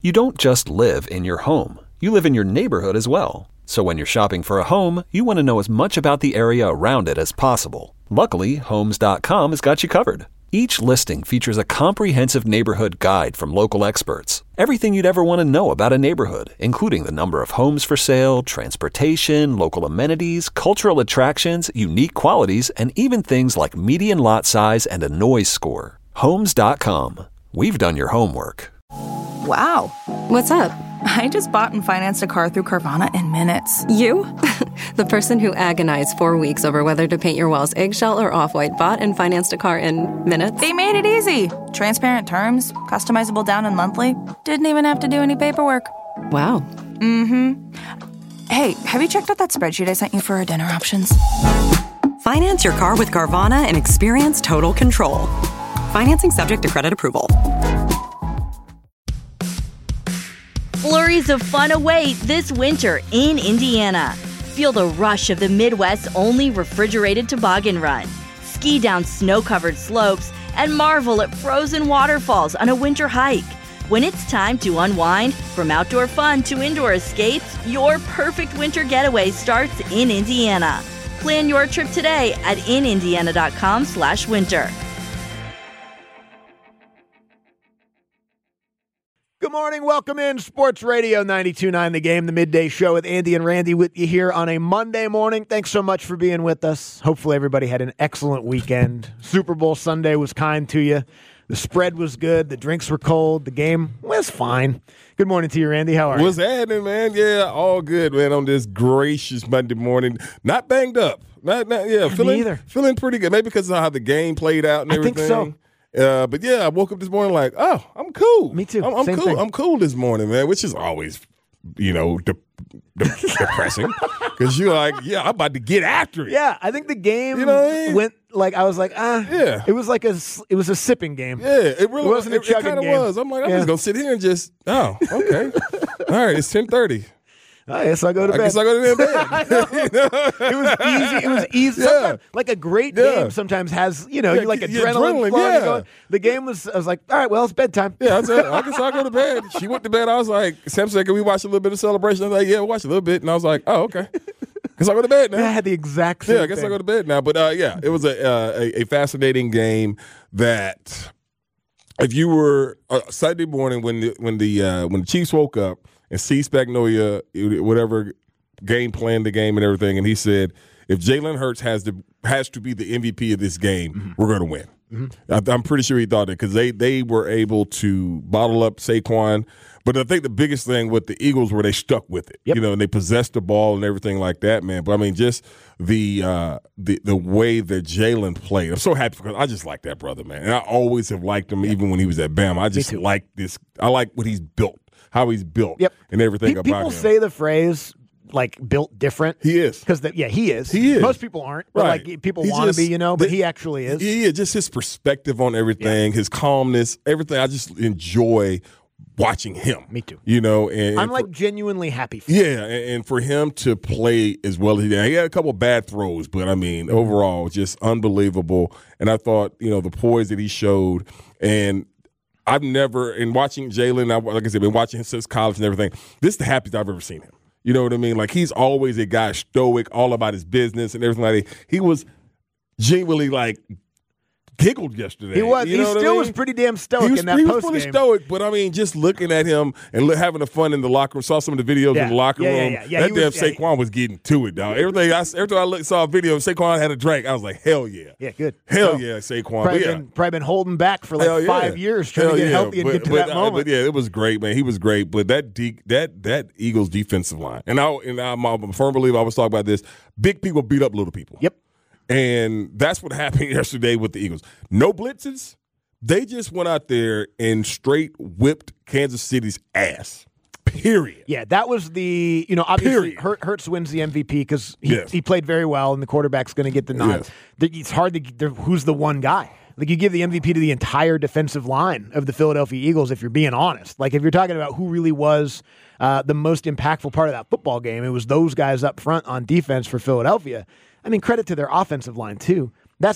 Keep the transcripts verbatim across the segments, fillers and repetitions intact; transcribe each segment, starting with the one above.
You don't just live in your home. You live in your neighborhood as well. So when you're shopping for a home, you want to know as much about the area around it as possible. Luckily, Homes dot com has got you covered. Each listing features a comprehensive neighborhood guide from local experts. Everything you'd ever want to know about a neighborhood, including the number of homes for sale, transportation, local amenities, cultural attractions, unique qualities, and even things like median lot size and a noise score. Homes dot com. We've done your homework. Wow. What's up? I just bought and financed a car through Carvana in minutes. You? The person who agonized four weeks over whether to paint your walls eggshell or off-white bought and financed a car in minutes? They made it easy. Transparent terms, customizable down and monthly. Didn't even have to do any paperwork. Wow. Mm-hmm. Hey, have you checked out that spreadsheet I sent you for our dinner options? Finance your car with Carvana and experience total control. Financing subject to credit approval. Flurries of fun await this winter in Indiana. Feel the rush of the Midwest's only refrigerated toboggan run. Ski down snow-covered slopes and marvel at frozen waterfalls on a winter hike. When it's time to unwind, from outdoor fun to indoor escapes, your perfect winter getaway starts in Indiana. Plan your trip today at in indiana dot com slash winter. Good morning. Welcome in Sports Radio ninety-two point nine The Game, the midday show with Andy and Randy with you here on a Monday morning. Thanks so much for being with us. Hopefully everybody had an excellent weekend. Super Bowl Sunday was kind to you. The spread was good. The drinks were cold. The game was fine. Good morning to you, Randy. How are you? What's happening, man? Yeah, all good, man, on this gracious Monday morning. Not banged up. Not, not yeah, Me feeling, either. feeling pretty good. Maybe because of how the game played out and I think everything. so. Uh, but yeah, I woke up this morning like, oh, I'm cool. Me too. I'm, I'm Same cool. thing. I'm cool this morning, man, which is always, you know, de- de- depressing because you're like, yeah, I'm about to get after it. Yeah, I think the game You know what I mean? went like I was like, ah, Yeah. It was like a it was a sipping game. Yeah, it really It wasn't a it, it chugging kind of game. was. I'm like, I'm Yeah. just gonna sit here and just, oh, okay, all right, it's ten thirty. I guess I go to I bed. guess I go to bed. I know. It was easy. It was easy. Yeah. Sometimes, like a great Yeah. game sometimes has, you know, Yeah, you like yeah, adrenaline. adrenaline, flowing, yeah. going. The game was, I was like, all right, well, it's bedtime. Yeah, I said, I guess I'll go to bed. She went to bed. I was like, Sam said, can we watch a little bit of Celebration? I was like, yeah, we'll watch a little bit. And I was like, oh, okay. Guess I go to bed now. Yeah, I had the exact same Yeah, I guess thing. I go to bed now. But uh, yeah, it was a, uh, a a fascinating game that if you were uh, Sunday morning when the when the uh, when the Chiefs woke up and see Spagnolia, whatever game plan the game and everything, and he said, if Jalen Hurts has to has to be the M V P of this game, mm-hmm. we're going to win. Mm-hmm. I, I'm pretty sure he thought that because they they were able to bottle up Saquon. But I think the biggest thing with the Eagles were they stuck with it, yep. you know, and they possessed the ball and everything like that, man. But I mean, just the uh, the the way that Jalen played, I'm so happy because I just like that brother, man. And I always have liked him, even when he was at Bama. I just like this. I like what he's built, how he's built, yep. and everything Pe- about people him. People say the phrase like built different. He is because yeah, he is. He is. Most people aren't, but right. like people He want to just- be, you know. But the- he actually is. Yeah, just his perspective on everything, yeah. his calmness, everything. I just enjoy watching him. Me too. You know, and I'm and like for, genuinely happy for him. yeah, and, and for him to play as well as he did. He had a couple bad throws, but I mean, overall, just unbelievable. And I thought, you know, the poise that he showed, and I've never, in watching Jalen, I- like I said, been watching him since college and everything, this is the happiest I've ever seen him. You know what I mean? Like, he's always a guy stoic, all about his business and everything like that. He was genuinely like, giggled yesterday. He was. You He know what still I mean? was pretty damn stoic He was, in that he was post pretty game. stoic, but I mean, just looking at him and look, having the fun in the locker room. Saw some of the videos Yeah. in the locker Yeah, yeah, room. yeah. Yeah, that he damn was- yeah, he- Saquon was getting to it, dog. Everything. I, every time I looked, saw a video of Saquon had a drink, I was like, hell yeah. Yeah, good. Hell So, yeah, Saquon. Probably, But yeah. been, probably been holding back for like Hell yeah. five years trying Hell to get yeah. healthy and but, get to but, that uh, moment. But yeah, it was great, man. He was great. But that de- that that Eagles defensive line, and I and I'm a firm believer. I was talking about this. Big people beat up little people. Yep. And that's what happened yesterday with the Eagles. No blitzes. They just went out there and straight whipped Kansas City's ass. Period. Yeah, that was the, you know, obviously Period. Hurt, Hurts wins the M V P because he, Yes. he played very well and the quarterback's going to get the nod. Yes. The- It's hard to get, who's the one guy. Like, you give the M V P to the entire defensive line of the Philadelphia Eagles if you're being honest. Like, if you're talking about who really was uh, the most impactful part of that football game, it was those guys up front on defense for Philadelphia. I mean, credit to their offensive line, too. That's the thing.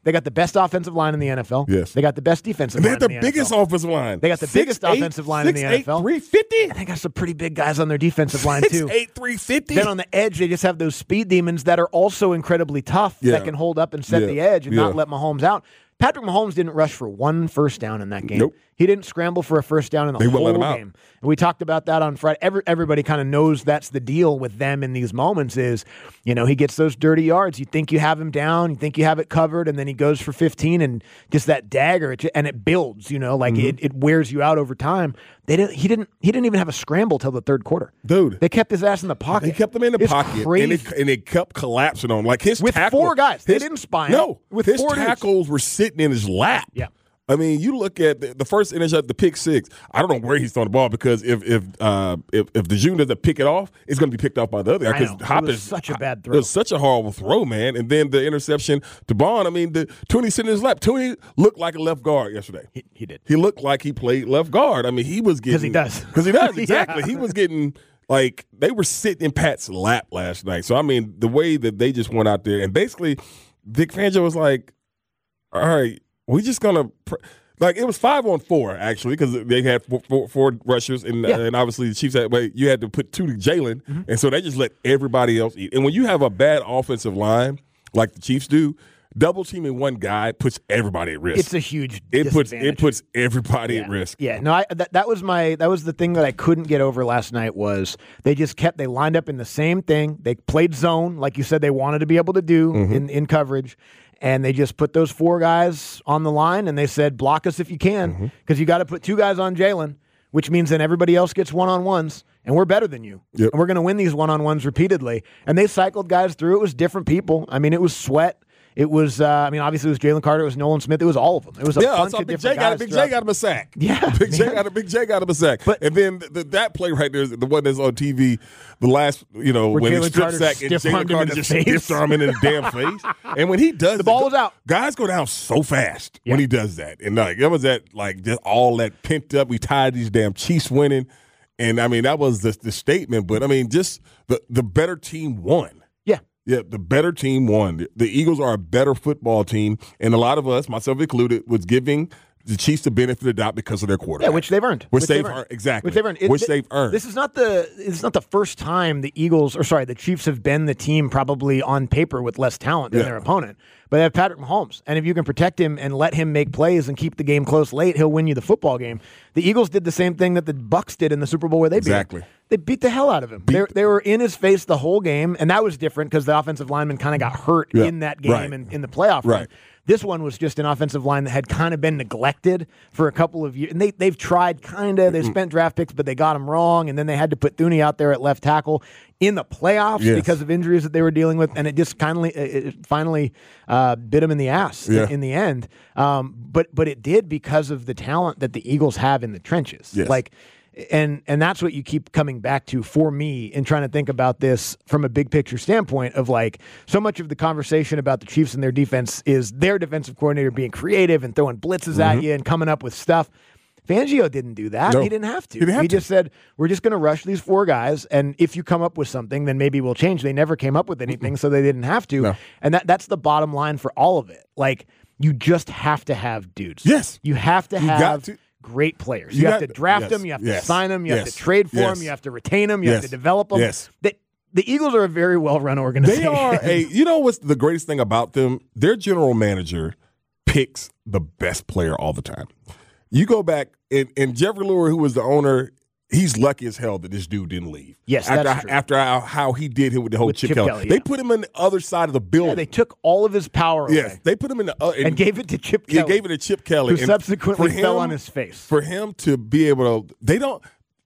They got the best offensive line in the N F L. Yes. They got the best defensive And they line had the, in the biggest N F L. offensive line. They got the six, biggest eight, offensive line six, in the N F L. Eight, three fifty? They got some pretty big guys on their defensive line, six, too. eight, three fifty? Then on the edge, they just have those speed demons that are also incredibly tough Yeah. that can hold up and set Yeah. the edge and Yeah. not let Mahomes out. Patrick Mahomes didn't rush for one first down in that game. Nope. He didn't scramble for a first down in the They wouldn't whole let him out. game. And we talked about that on Friday. Every, everybody kind of knows that's the deal with them in these moments is, you know, he gets those dirty yards. You think you have him down. You think you have it covered. And then he goes for fifteen and just that dagger. It, and it builds, you know, like Mm-hmm. it, it wears you out over time. They didn't. He didn't. He didn't even have a scramble till the third quarter. Dude. They kept his ass in the pocket. They kept him in the It's pocket, crazy. and it, and it kept collapsing on him. Like his With tackle, four guys. They his- didn't spy him. No, With his four dudes. tackles were sitting in his lap. Yeah. I mean, you look at the, the first interception, the pick six. I don't know where he's throwing the ball because if if uh, if, if the June doesn't pick it off, it's going to be picked off by the other guy. I know. Because It Hopkins was such a bad throw. It was such a horrible throw, man. And then the interception to Bond. I mean, the Tooney sitting in his lap. Tooney looked like a left guard yesterday. He, he did. He looked like he played left guard. I mean, he was getting 'Cause he does. because he does exactly. Yeah. He was getting. Like, they were sitting in Pat's lap last night. So, I mean, the way that they just went out there, and basically, Vic Fangio was like, all right, we just going to pr-. – like, it was five on four, actually, because they had four, four, four rushers, and, Yeah. uh, and obviously the Chiefs had – wait, you had to put two to Jalen, mm-hmm. and so they just let everybody else eat. And when you have a bad offensive line like the Chiefs do, double teaming one guy puts everybody at risk. It's a huge It puts disadvantage. it puts everybody yeah. at risk. Yeah, no, I, that that was my that was the thing that I couldn't get over last night was they just kept they lined up in the same thing. They played zone like you said they wanted to be able to do Mm-hmm. in in coverage, and they just put those four guys on the line and they said block us if you can because Mm-hmm. you got to put two guys on Jalen, which means then everybody else gets one on ones. And we're better than you. Yep. And we're going to win these one on ones repeatedly. And they cycled guys through. It was different people. I mean, it was Sweat. It was, uh, I mean, obviously it was Jalen Carter, it was Nolan Smith, it was all of them. It was a Yeah, I bunch saw of Big different J got guys. Big J throughout- got him a sack. Yeah, Big J man. got a Big J got him a sack. But- and then the, that play right there is the one that's on T V. The last, you know, Where when he Jalen strip Carter sack and stiff-armed Jalen him in Carter the just face. stiff arm in the damn face. And when he does, The ball it, was out. Guys go down so fast Yeah. when he does that, and like that was that like just all that pent up. We tied these damn Chiefs winning, and I mean that was the the statement. But I mean, just the the better team won. Yeah. Yeah, the better team won. The, the Eagles are a better football team, and a lot of us, myself included, was giving the Chiefs the benefit of the doubt because of their quarterback. Yeah, which they've earned. Which, they've earned. Exactly. Which they've earned. It- Which th- they've earned. This is not the it's not the first time the Eagles or sorry, the Chiefs have been the team probably on paper with less talent than Yeah. their opponent. But they have Patrick Mahomes. And if you can protect him and let him make plays and keep the game close late, he'll win you the football game. The Eagles did the same thing that the Bucs did in the Super Bowl where they beat Exactly. him. They beat the hell out of him. They, they were in his face the whole game, and that was different because the offensive lineman kind of got hurt Yeah. in that game Right. and in the playoff run. Right. This one was just an offensive line that had kind of been neglected for a couple of years. And they, they've tried kind of. They spent draft picks, but they got them wrong. And then they had to put Thuney out there at left tackle in the playoffs Yes. because of injuries that they were dealing with. And it just kindly, it it finally uh, bit them in the ass Yeah. in, in the end. Um, but but it did because of the talent that the Eagles have in the trenches. Yes. Like, and and that's what you keep coming back to for me in trying to think about this from a big picture standpoint of like so much of the conversation about the Chiefs and their defense is their defensive coordinator being creative and throwing blitzes at you and coming up with stuff. Fangio didn't do that. No. He didn't have to. He didn't have to. just said, we're just going to rush these four guys, and if you come up with something, then maybe we'll change. They never came up with anything, so they didn't have to. No. And that that's the bottom line for all of it. Like, you just have to have dudes. Yes. You have to You got have to. great players. You You, have got- to draft yes, them. You have yes, to sign them. You have yes, to trade for yes. them. You have to retain them. You Yes, have to develop them. yes. They, the Eagles are a very well-run organization. They are a. You know what's the greatest thing about them? Their general manager picks the best player all the time. You go back and, and Jeffrey Lurie, who was the owner, he's lucky as hell that this dude didn't leave. Yes, after that's true. after how, how he did him with the whole With Chip, Chip Kelly. Kelly, They yeah. put him on the other side of the building. Yeah, they took all of his power away yes, they put him in the uh, and gave it to Chip Yeah, Kelly. gave it to Chip Kelly, who and subsequently for fell him- on his face. For him to be able to, they don't.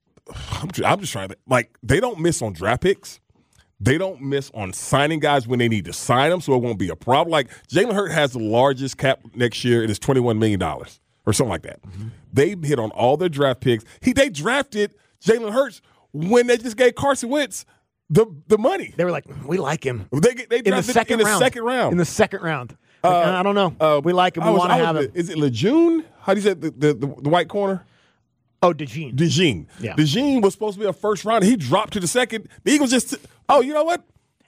I'm just, I'm just trying to like they don't miss on draft picks. They don't miss on signing guys when they need to sign them, so it won't be a problem. Like Jalen Hurts has the largest cap next year; it is twenty-one million dollars or something like that. Mm-hmm. They hit on all their draft picks. He they drafted Jalen Hurts when they just gave Carson Wentz the the money. They were like, we like him. They they In the drafted second in the round. second round. In the second round. Like, I don't know. Uh, we like him. I We was- want to I was- have him. Is it Lejeune? How do you say it? the the, the, the white corner? Oh, DeJean. DeJean. Yeah. DeJean was supposed to be a first rounder. He dropped to the second. The Eagles just, oh, you know what?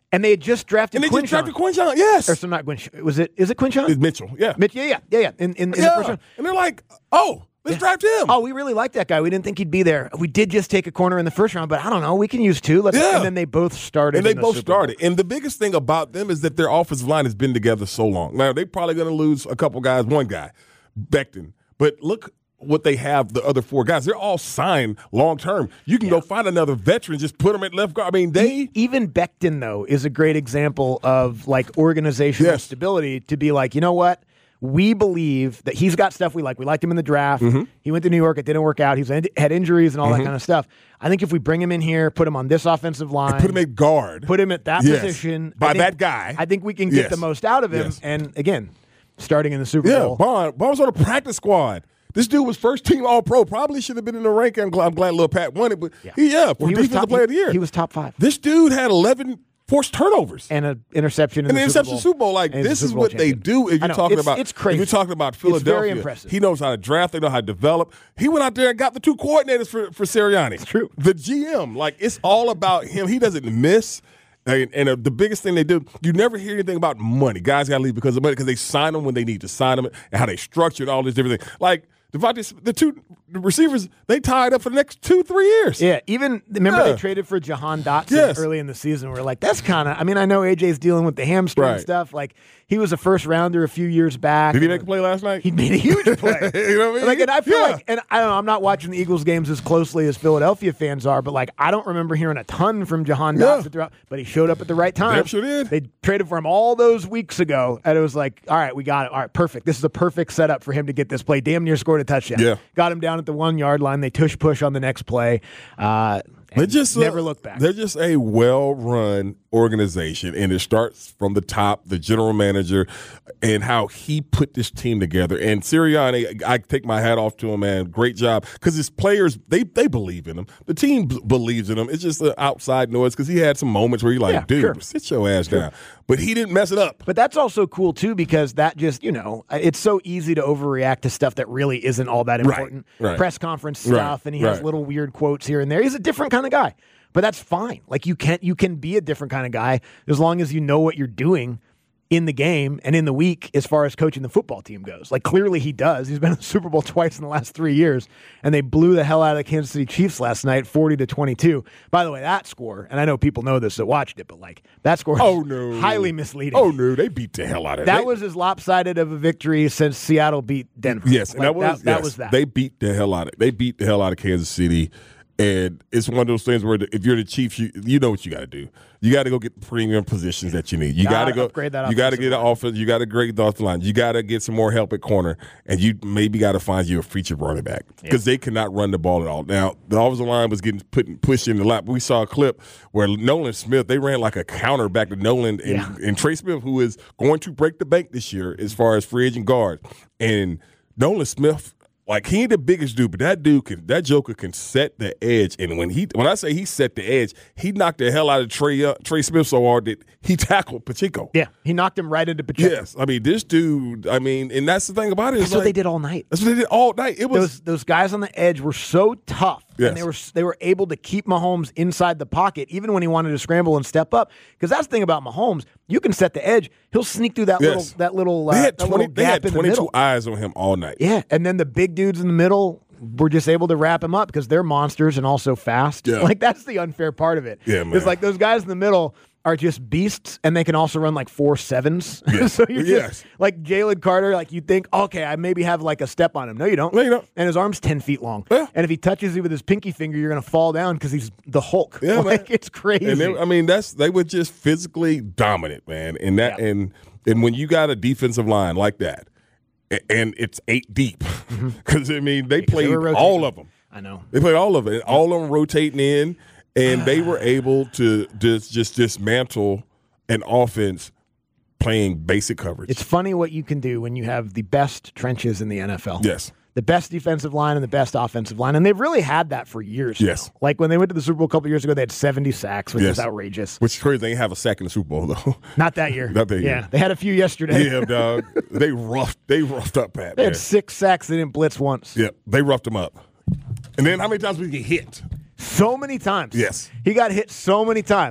And they had just drafted And they Quinshon. just drafted Quinshon, yes. Or so not Quinshon. Was it, is it Quinshon? It's Mitchell, yeah. Mitch, yeah, yeah, yeah, yeah. In, in, in yeah. the first round. And they're like, oh, let's Yeah. draft him. Oh, we really like that guy. We didn't think he'd be there. We did just take a corner in the first round, but I don't know. We can use two. Let's, Yeah. And then they both started. And they in the both Super Bowl. started. And the biggest thing about them is that their offensive line has been together so long. Now, they're probably going to lose a couple guys, one guy, Becton. But look what they have, the other four guys. They're all signed long term. You can Yeah. go find another veteran, just put them at left guard. I mean, they. Even Becton, though, is a great example of like organizational Yes. stability to be like, you know what? We believe that he's got stuff we like. We liked him in the draft. Mm-hmm. He went to New York. It didn't work out. He was, had injuries and all that kind of stuff. I think if we bring him in here, put him on this offensive line, Put him at guard. put him at that Yes. position. By I think- that guy. I think we can get Yes. the most out of him. Yes. And again, starting in the Super Yeah, Bowl. Bond. Bond was on the practice squad. This dude was first team All Pro. Probably should have been in the ranking. I'm glad, I'm glad Lil Pat won it, but Yeah. he, yeah, for Well, he was defensive top, player of the year. He was top five. This dude had eleven forced turnovers. And an interception in And the the Super interception Bowl. Super Bowl, like And he's this a is Super Bowl what they champion. do. If I you're know. talking It's- about, it's crazy. if you're talking about It's very Philadelphia, impressive. he knows how to draft. They know how to develop. He went out there and got the two coordinators for for Sirianni. It's true. The G M, like it's all about him. He doesn't miss. And, and uh, the biggest thing they do, you never hear anything about money. Guys got to leave because of money because they sign them when they need to sign them, and how they structured all this different thing. Like Devontae, the two receivers, they tied up for the next two, three years. Yeah, even remember Yeah. they traded for Jahan Dotson Yes. early in the season. We're like, that's kind of. I mean, I know A J's dealing with the hamstring Right. stuff. Like he was a first rounder a few years back. Did he make a play last night? He made a huge play. You know what I mean? Like, and I feel Yeah. like, and I don't know, I'm not watching the Eagles games as closely as Philadelphia fans are, but like, I don't remember hearing a ton from Jahan Yeah. Dotson throughout. But he showed up at the right time. Damn sure did. They traded for him all those weeks ago, and it was like, all right, we got it. All right, perfect. This is a perfect setup for him to get this play. Damn near scored a touchdown. Yeah. Got him down at the one yard line. They tush push on the next play. Uh, They and just never uh, look back. They're just a well-run organization, and it starts from the top, the general manager, and how he put this team together. And Sirianni, I take my hat off to him, man. Great job, because his players they they believe in him. The team b- believes in him. It's just an outside noise because he had some moments where he like, Yeah, dude, sure. sit your ass down. But he didn't mess it up. But that's also cool too because that just, you know, it's so easy to overreact to stuff that really isn't all that important. right. Press conference Right, stuff, and he has right. little weird quotes here and there. He's a different kind of guy. But that's fine. Like you can you can be a different kind of guy as long as you know what you're doing in the game and in the week as far as coaching the football team goes. Like clearly he does. He's been in the Super Bowl twice in the last three years, and they blew the hell out of the Kansas City Chiefs last night, forty to twenty-two. By the way, that score, and I know people know this that watched it, but like that score Oh is no, highly misleading. Oh no, they beat the hell out of it. That They- was as lopsided of a victory since Seattle beat Denver. Yes, and Like, that was that, yes, was that. They beat the hell out of they beat the hell out of Kansas City, and it's one of those things where the, if you're the Chiefs, you you know what you got to do. You got to go get the premium positions that you need. You got Gotta to go upgrade that You got to offensive get an line. offense. You got to grade the offensive line. You got to get some more help at corner, and you maybe got to find you a feature running back because they cannot run the ball at all. Now the offensive line was getting put pushed in the lap. We saw a clip where Nolan Smith they ran like a counter back to Nolan and, Yeah. and Trey Smith, who is going to break the bank this year as far as free agent guards, and Nolan Smith. Like he ain't the biggest dude, but that dude can, that Joker can set the edge. And when he, when I say he set the edge, he knocked the hell out of Trey uh, Trey Smith so hard that he tackled Pacheco. Yeah, he knocked him right into Pacheco. Yes, I mean this dude. I mean, and that's the thing about it. That's is what like, they did all night. That's what they did all night. It was Those those guys on the edge were so tough, Yes. and they were they were able to keep Mahomes inside the pocket even when he wanted to scramble and step up. Because that's the thing about Mahomes, you can set the edge, he'll sneak through that Yes. little that little uh, they had that twenty. little They gap had in the twenty-two middle. eyes on him all night. Yeah, and then the big dudes in the middle were just able to wrap him up because they're monsters and also fast. Yeah. Like that's the unfair part of it. Yeah, man. It's like those guys in the middle are just beasts, and they can also run like four sevens. Yes. so you're just Yes. like Jalen Carter. Like you think, okay, I maybe have like a step on him. No, you don't. No, you don't. And his arm's ten feet long. Yeah. And if he touches you with his pinky finger, you're gonna fall down because he's the Hulk. Yeah, like man. it's crazy. And they, I mean, that's they were just physically dominant, man. And that Yeah. and and when you got a defensive line like that, a- and it's eight deep, because I mean they Because they played were rotating. all of them. I know. They played all of it. All of them rotating in, and they were able to just just dismantle an offense playing basic coverage. It's funny what you can do when you have the best trenches in the N F L. Yes. The best defensive line and the best offensive line. And they've really had that for years. Yes. now. Like when they went to the Super Bowl a couple years ago, they had seventy sacks, which Yes. is outrageous. Which is crazy. They didn't have a sack in the Super Bowl though. Not that year. Not that Yeah. year. They had a few yesterday. Yeah, dog. They roughed. They roughed up Pat. They man. had six sacks. They didn't blitz once. Yeah, they roughed him up. And then how many times did he get hit? So many times. Yes. He got hit so many times.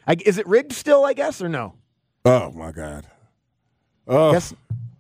I, is it rigged still, I guess, or no? Oh, my God. Oh. Guess,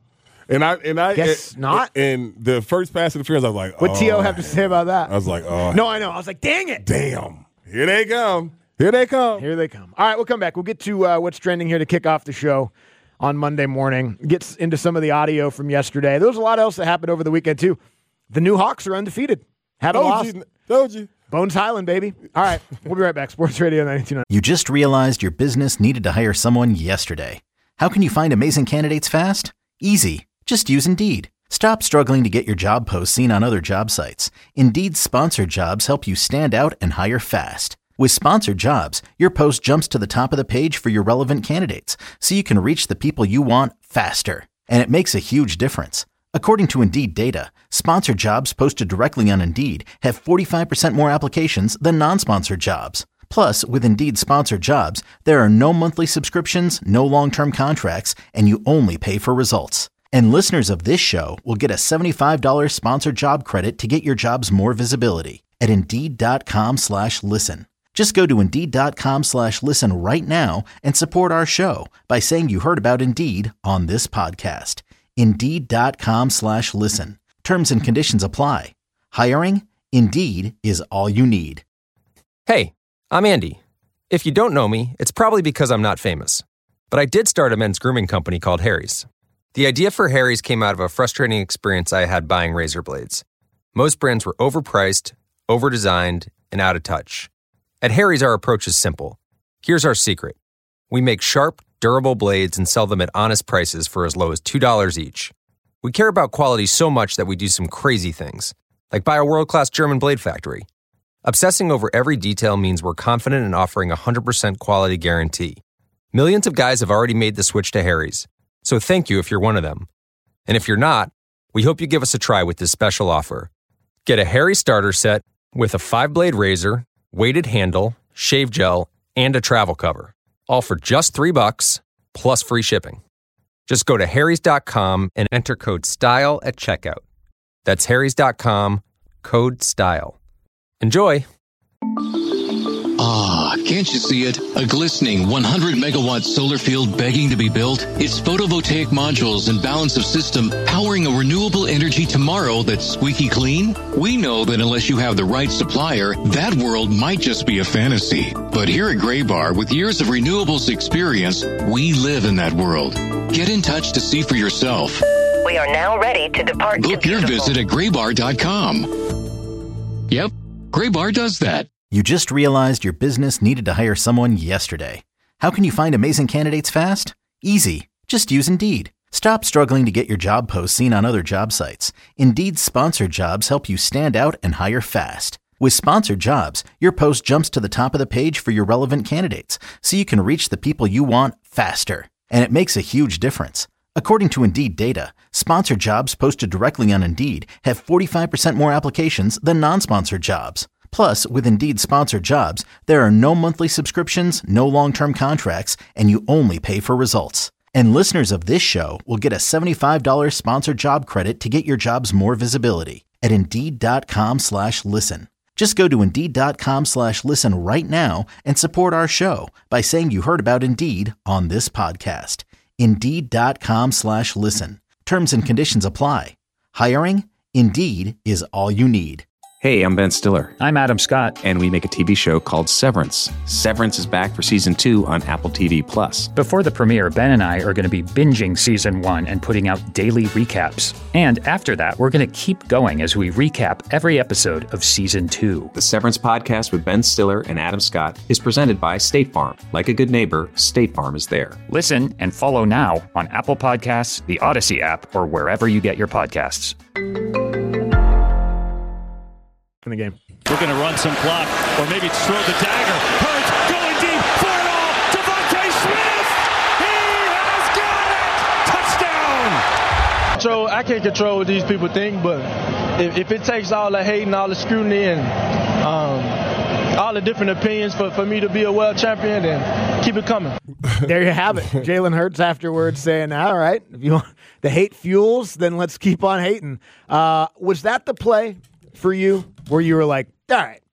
and I and I guess and, not. And the first pass interference, I was like, what oh. T O have to say about that? I was like, oh. No, I know. I was like, dang it. Damn. Here they come. Here they come. Here they come. All right, we'll come back. We'll get to uh, what's trending here to kick off the show on Monday morning. Get into some of the audio from yesterday. There was a lot else that happened over the weekend, too. The new Hawks are undefeated. Haven't Told lost. you. Told you. Bones Highland, baby. All right, we'll be right back. Sports Radio ninety-two point nine. You just realized your business needed to hire someone yesterday. How can you find amazing candidates fast? Easy. Just use Indeed. Stop struggling to get your job posts seen on other job sites. Indeed's sponsored jobs help you stand out and hire fast. With sponsored jobs, your post jumps to the top of the page for your relevant candidates, so you can reach the people you want faster. And it makes a huge difference. According to Indeed data, sponsored jobs posted directly on Indeed have forty-five percent more applications than non-sponsored jobs. Plus, with Indeed sponsored jobs, there are no monthly subscriptions, no long-term contracts, and you only pay for results. And listeners of this show will get a seventy-five dollars sponsored job credit to get your jobs more visibility at Indeed.com slash listen. Just go to Indeed.com slash listen right now and support our show by saying you heard about Indeed on this podcast. Indeed.com slash listen. Terms and conditions apply. Hiring? Indeed is all you need. Hey, I'm Andy. If you don't know me, it's probably because I'm not famous. But I did start a men's grooming company called Harry's. The idea for Harry's came out of a frustrating experience I had buying razor blades. Most brands were overpriced, overdesigned, and out of touch. At Harry's, our approach is simple. Here's our secret. We make sharp, durable blades and sell them at honest prices for as low as two dollars each. We care about quality so much that we do some crazy things, like buy a world-class German blade factory. Obsessing over every detail means we're confident in offering a one hundred percent quality guarantee. Millions of guys have already made the switch to Harry's, so thank you if you're one of them. And if you're not, we hope you give us a try with this special offer. Get a Harry's starter set with a five-blade razor, weighted handle, shave gel, and a travel cover. All for just three bucks, plus free shipping. Just go to harrys dot com and enter code STYLE at checkout. That's harrys dot com, code STYLE. Enjoy! Ah, can't you see it? A glistening one hundred megawatt solar field begging to be built? It's photovoltaic modules and balance of system powering a renewable energy tomorrow that's squeaky clean? We know that unless you have the right supplier, that world might just be a fantasy. But here at Graybar, with years of renewables experience, we live in that world. Get in touch to see for yourself. We are now ready to depart. Book to your visit at graybar dot com. Yep, Graybar does that. You just realized your business needed to hire someone yesterday. How can you find amazing candidates fast? Easy. Just use Indeed. Stop struggling to get your job posts seen on other job sites. Indeed's sponsored jobs help you stand out and hire fast. With sponsored jobs, your post jumps to the top of the page for your relevant candidates, so you can reach the people you want faster. And it makes a huge difference. According to Indeed data, sponsored jobs posted directly on Indeed have forty-five percent more applications than non-sponsored jobs. Plus, with Indeed sponsored jobs, there are no monthly subscriptions, no long-term contracts, and you only pay for results. And listeners of this show will get a seventy-five dollars sponsored job credit to get your jobs more visibility at Indeed.com slash listen. Just go to Indeed.com slash listen right now and support our show by saying you heard about Indeed on this podcast. Indeed.com slash listen. Terms and conditions apply. Hiring? Indeed is all you need. Hey, I'm Ben Stiller. I'm Adam Scott. And we make a T V show called Severance. Severance is back for season two on Apple T V Plus. Before the premiere, Ben and I are going to be binging season one and putting out daily recaps. And after that, we're going to keep going as we recap every episode of season two. The Severance podcast with Ben Stiller and Adam Scott is presented by State Farm. Like a good neighbor, State Farm is there. Listen and follow now on Apple Podcasts, the Odyssey app, or wherever you get your podcasts. In the game. Looking to run some clock, or maybe throw the dagger. Hurts going deep for it all. Devontae Smith! He has got it! Touchdown! Control, I can't control what these people think, but if, if it takes all the hate and all the scrutiny and um, all the different opinions for, for me to be a world champion, then keep it coming. There you have it. Jalen Hurts afterwards saying, all right, if you want the hate fuels, then let's keep on hating. Uh, was that the play for you where you were like, all right?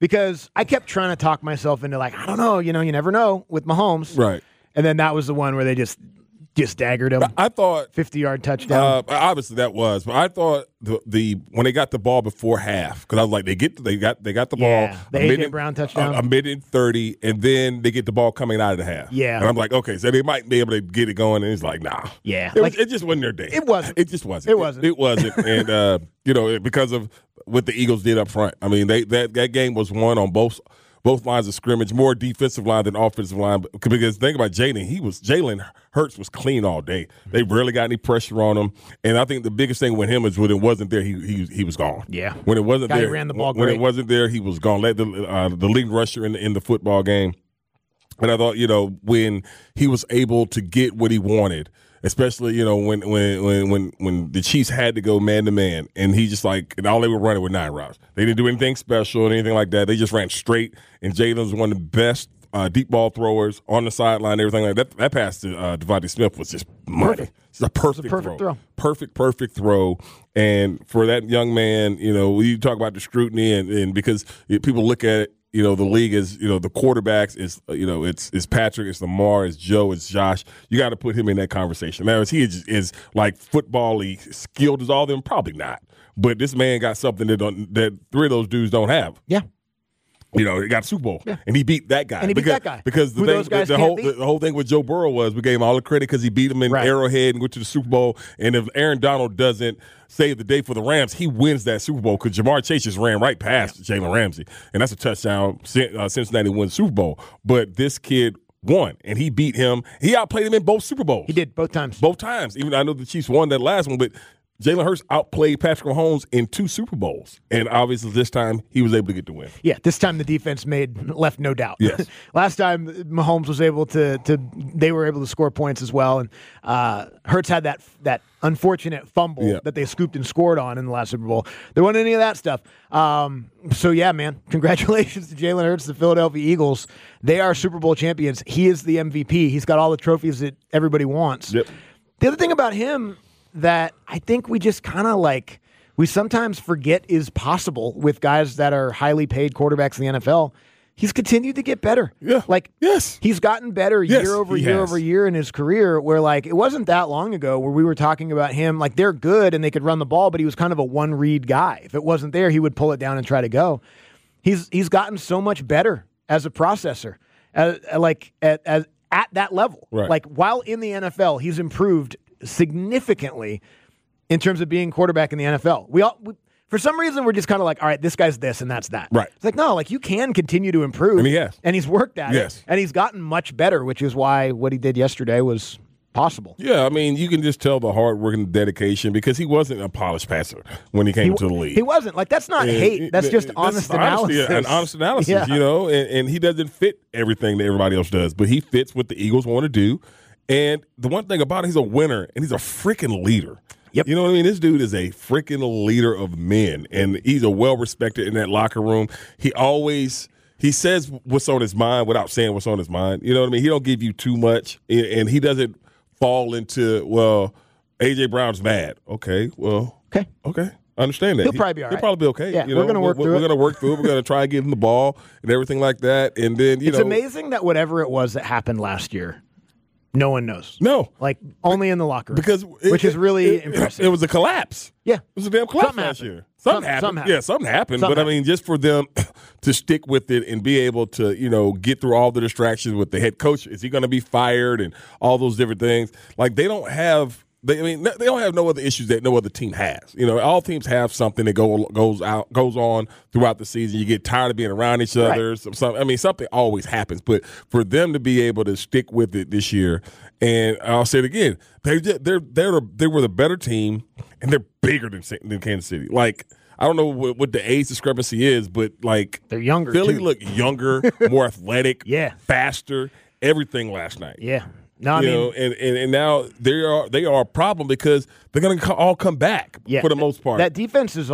because I kept trying to talk myself into like, I don't know, you know, you never know with Mahomes. Right. And then that was the one where they just just daggered him. I thought fifty-yard touchdown. Uh, obviously, that was, but I thought the, the when they got the ball before half, because I was like, they get they got they got the yeah, ball. the A J Brown touchdown, a, a minute thirty, and then they get the ball coming out of the half. Yeah, and I'm like, okay, so they might be able to get it going, and it's like, nah, yeah, it, like, was, it just wasn't their day. It wasn't. It just wasn't. It wasn't. It, it wasn't, and uh, you know, because of what the Eagles did up front. I mean, they that that game was won on both. Both lines of scrimmage, more defensive line than offensive line. Because think about Jalen, he was Jalen Hurts was clean all day. They rarely got any pressure on him, and I think the biggest thing with him is when it wasn't there, he he he was gone. Yeah, when it wasn't Guy there, ran the ball when great. it wasn't there, he was gone. Led the uh, the leading rusher in the, in the football game, and I thought you know when he was able to get what he wanted. Especially, you know, when when when when when the Chiefs had to go man to man, and he just like, and all they were running with nine routes. They didn't do anything special or anything like that. They just ran straight. And Jalen was one of the best uh, deep ball throwers on the sideline. Everything like that. That pass to uh, Devontae Smith was just money. Perfect. It's a perfect, it's a perfect throw. throw. Perfect, perfect throw. And for that young man, you know, you talk about the scrutiny, and, and because people look at it. You know, the league is, you know, the quarterbacks is, you know, it's it's Patrick, it's Lamar, it's Joe, it's Josh. You got to put him in that conversation. Now, is he is, is like football-y skilled as all of them? Probably not. But this man got something that don't, that three of those dudes don't have. Yeah. You know, he got a Super Bowl, yeah. and he beat that guy. And he beat because, that guy. Because the, Who thing, those guys the, can't whole, beat. the whole thing with Joe Burrow was we gave him all the credit because he beat him in right. Arrowhead and went to the Super Bowl. And if Aaron Donald doesn't save the day for the Rams, he wins that Super Bowl because Jamar Chase just ran right past yeah. Jalen Ramsey. And that's a touchdown. Uh, Cincinnati won the Super Bowl. But this kid won, and he beat him. He outplayed him in both Super Bowls. He did, both times. Both times. Even though I know the Chiefs won that last one, but Jalen Hurts outplayed Patrick Mahomes in two Super Bowls, and obviously this time he was able to get the win. Yeah, this time the defense made left no doubt. Yes. Last time Mahomes was able to to they were able to score points as well, and uh, Hurts had that that unfortunate fumble yeah. that they scooped and scored on in the last Super Bowl. There wasn't any of that stuff. Um, so yeah, man, congratulations to Jalen Hurts, the Philadelphia Eagles. They are Super Bowl champions. He is the M V P. He's got all the trophies that everybody wants. Yep. The other thing about him that I think we just kind of like, we sometimes forget is possible with guys that are highly paid quarterbacks in the N F L. He's continued to get better. Yeah. Like, yes. He's gotten better yes, year over year has. over year in his career, where like, it wasn't that long ago where we were talking about him, like they're good and they could run the ball, but he was kind of a one read guy. If it wasn't there, he would pull it down and try to go. He's, he's gotten so much better as a processor, as, like at, as, at that level. Right. Like while in the N F L, he's improved significantly in terms of being quarterback in the N F L. We all, we, for some reason, we're just kind of like, all right, this guy's this and that's that. Right. It's like, no, like you can continue to improve. And he has. And he's worked at yes. it. And he's gotten much better, which is why what he did yesterday was possible. Yeah, I mean, you can just tell the hard work and dedication because he wasn't a polished passer when he came he, to the league. He wasn't. Like, that's not and hate. That's just that's honest honesty, analysis. An honest analysis, yeah. you know, and, and he doesn't fit everything that everybody else does, but he fits what the Eagles want to do. And the one thing about it, he's a winner, and he's a freaking leader. Yep. You know what I mean? This dude is a freaking leader of men, and he's a well-respected in that locker room. He always he says what's on his mind without saying what's on his mind. You know what I mean? He don't give you too much, and he doesn't fall into, well, A J Brown's mad. Okay, well, okay, okay. I understand that. He'll probably be all right. He'll probably be okay. Yeah, you we're know, going to work we're, through we're it. We're going to work through it. We're going to try and give him the ball and everything like that, and then, you it's know. It's amazing that whatever it was that happened last year, no one knows. No. Like, only in the locker room. Because it, which is really it, impressive. It was a collapse. Yeah. It was a damn collapse Something last happened. year. Something, Something, happened. something happened. Yeah, something happened. Something but, happened. I mean, just for them to stick with it and be able to, you know, get through all the distractions with the head coach. Is he going to be fired and all those different things? Like, they don't have – They, I mean, they don't have no other issues that no other team has. You know, all teams have something that go goes out goes on throughout the season. You get tired of being around each other. Right. Some, some, I mean, something always happens. But for them to be able to stick with it this year, and I'll say it again, they they're they're they were the better team, and they're bigger than than Kansas City. Like, I don't know what, what the age discrepancy is, but like they're younger. Philly too. looked younger, more athletic, yeah, faster, everything last night. Yeah. No, I you mean, know, and, and, and now they are they are a problem because they're going to all come back yeah, for the most part. That defense is all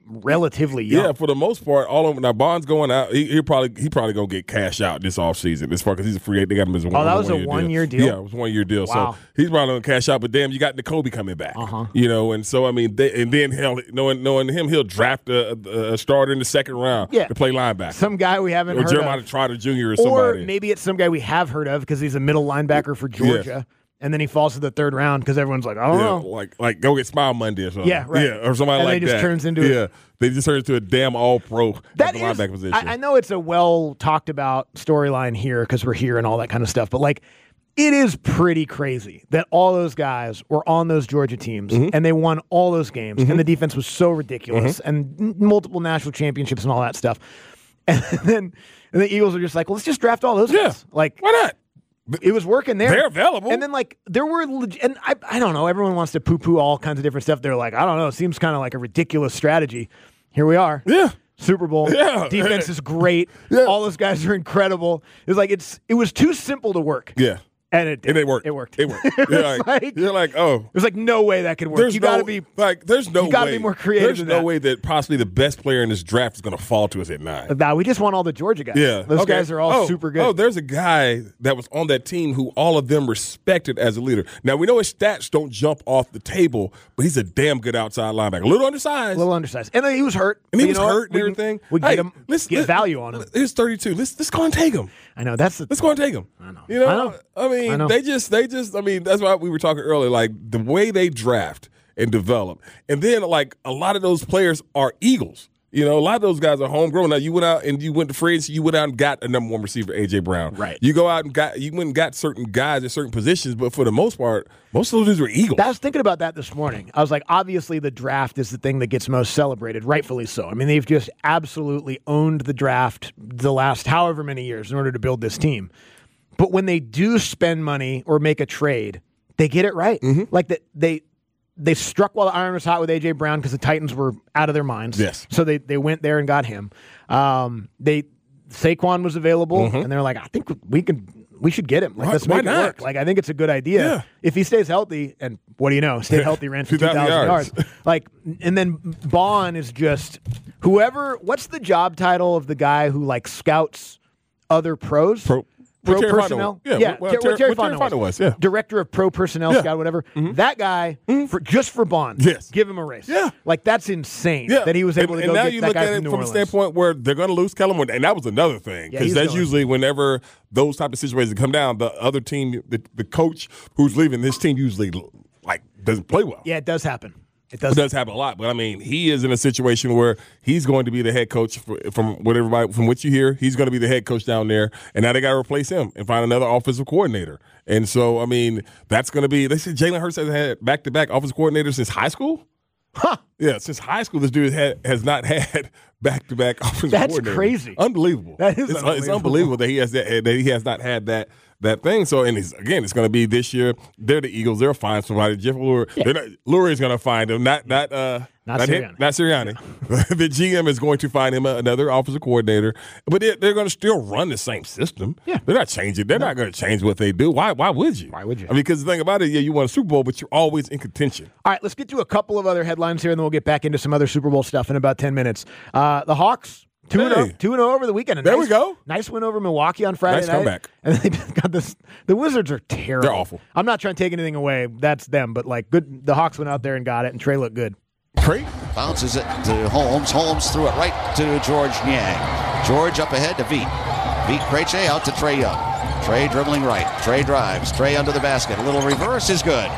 relatively young. Yeah, for the most part, all of them. Now Bond's going out. He, he probably he probably gonna get cash out this offseason as far because he's a free agent. They got him as a one. Oh, that was one a one year deal. Yeah, it was a one year deal. Wow. So he's probably gonna cash out. But damn, you got Nakobe coming back. Uh-huh. You know, and so I mean, they, and then hell, knowing knowing him, he'll draft a, a, a starter in the second round yeah. to play linebacker. Some guy we haven't or heard Jeremiah of. Trotter Junior or Or somebody. maybe it's some guy we have heard of because he's a middle linebacker for Georgia. Yes. And then he falls to the third round because everyone's like, I don't yeah, know. Like, like go get Smile Monday or something. Yeah, right. Yeah, or somebody and like then he just that. turns into yeah, a, they just turn into a damn all pro at that the is, linebacker position. I, I know it's a well talked about storyline here because we're here and all that kind of stuff, but like, it is pretty crazy that all those guys were on those Georgia teams mm-hmm. and they won all those games, mm-hmm. and the defense was so ridiculous, mm-hmm. and n- multiple national championships and all that stuff. And then and the Eagles are just like, well, let's just draft all those yeah. guys. Like, why not? It was working there. They're available. And then, like, there were, leg- and I, I don't know, everyone wants to poo-poo all kinds of different stuff. They're like, I don't know, it seems kind of like a ridiculous strategy. Here we are. Yeah. Super Bowl. Yeah. Defense is great. Yeah. All those guys are incredible. It's like, it's it was too simple to work. Yeah. And it did. And it worked. It worked. It worked. it You're was like, like, you're like, oh. There's like no way that could work. There's You no, got to be like, there's no you gotta way. be more creative There's than no that. way that possibly the best player in this draft is going to fall to us at nine. Nah, we just want all the Georgia guys. Yeah. Those okay. guys are all oh, super good. Oh, there's a guy that was on that team who all of them respected as a leader. Now, we know his stats don't jump off the table, but he's a damn good outside linebacker. A little undersized. A little undersized. And then he was hurt. And he You was know what? hurt and We can- everything. We hey, get him, let's, get let's, value on him. He's thirty-two. Let's, let's go and take him. I know. That's the Let's go and take him. I know. You know, I know. I mean, I know. they just, they just, I mean, that's why we were talking earlier, like the way they draft and develop. And then, like, a lot of those players are Eagles. You know, a lot of those guys are homegrown. Now, you went out and you went to free agency, you went out and got a number one receiver, A J. Brown. Right. You go out and got, you went and got certain guys at certain positions, but for the most part, most of those dudes were Eagles. I was thinking about that this morning. I was like, obviously the draft is the thing that gets most celebrated, rightfully so. I mean, they've just absolutely owned the draft the last however many years in order to build this team. But when they do spend money or make a trade, they get it right. Mm-hmm. Like that they they struck while the iron was hot with A J. Brown because the Titans were out of their minds. Yes. So they, they went there and got him. Um, they Saquon was available, Mm-hmm. and they're like, I think we can we should get him. Like, Why- let's why make it not? work. Like, I think it's a good idea. Yeah. If he stays healthy, and what do you know? Stayed healthy, ran for two two thousand thousand yards. yards. Like, and then Bond is just whoever. What's the job title of the guy who like scouts other pros? Pro- Pro what Terry Fontenot- personnel, yeah, yeah, what- what Ter- Terry- what Terry what Terry Fontenot Fontenot was, yeah. Director of Pro Personnel Yeah. Scout, whatever. Mhm. That guy, for just for Bond, Yes. give him a race. Yeah. Like that's insane. Yeah. That he was able and, to and go now get you that look guy at from it New from Orleans. a standpoint where they're going to lose Kellen Moore, and that was another thing Yeah, because he's that's going. usually whenever those type of situations come down, the other team, the, the coach who's leaving, this team usually like doesn't play well. Yeah, it does happen. It It does. does happen a lot, but I mean, he is in a situation where he's going to be the head coach for, from what everybody, from what you hear. He's going to be the head coach down there, and now they got to replace him and find another offensive coordinator. And so, I mean, that's going to be. They said Jalen Hurts has had back to back offensive coordinators since high school. Huh? Yeah, since high school, this dude had, has not had back to back offensive That's coordinators. crazy. Unbelievable. That is it's, unbelievable. It's unbelievable that he has that, that he has not had that. That thing. So, and it's, again, it's going to be this year. They're the Eagles. They'll find somebody. Jeff Lurie, Yeah. they're not, Lurie is going to find him. Not not uh, Not not, him, Sirianni. not Sirianni. The G M is going to find him a, another offensive coordinator. But they're, they're going to still run the same system. Yeah. They're not changing. They're not going to change what they do. Why? Why would you? Why would you? I mean, because the thing about it, yeah, you won a Super Bowl, but you're always in contention. All right, let's get to a couple of other headlines here, and then we'll get back into some other Super Bowl stuff in about ten minutes. Uh, the Hawks. Two and Hey. oh, two and oh over the weekend. A There nice, we go. Nice win over Milwaukee on Friday Nice night. comeback. And then they got this. The Wizards are terrible. They're awful. I'm not trying to take anything away. That's them. But like, good. The Hawks went out there and got it, and Trey looked good. Trey bounces it to Holmes. Holmes threw it right to George Niang. George up ahead to Veet. Veet Krejci out to Trey Young. Trey dribbling right. Trey drives. Trey under the basket. A little reverse is good.